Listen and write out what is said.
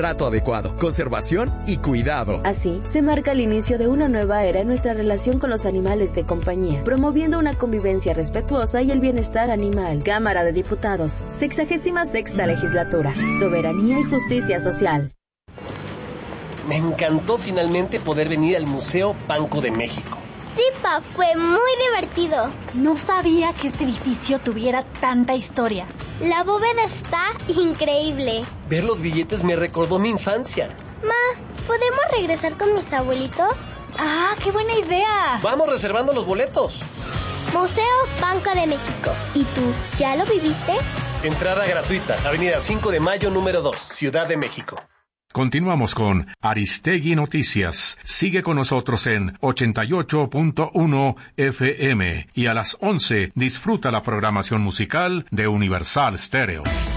Trato adecuado, conservación y cuidado. Así, se marca el inicio de una nueva era en nuestra relación con los animales de compañía, promoviendo una convivencia respetuosa y el bienestar animal. Cámara de Diputados, 66ª Legislatura, Soberanía y Justicia Social. Me encantó finalmente poder venir al Museo Banco de México. Sí, Pa, fue muy divertido. No sabía que este edificio tuviera tanta historia. La bóveda está increíble. Ver los billetes me recordó mi infancia. Ma, ¿podemos regresar con mis abuelitos? ¡Ah, qué buena idea! Vamos reservando los boletos. Museo Banco de México. ¿Y tú, ya lo viviste? Entrada gratuita, Avenida 5 de Mayo, número 2, Ciudad de México. Continuamos con Aristegui Noticias. Sigue con nosotros en 88.1 FM y a las 11 disfruta la programación musical de Universal Stereo.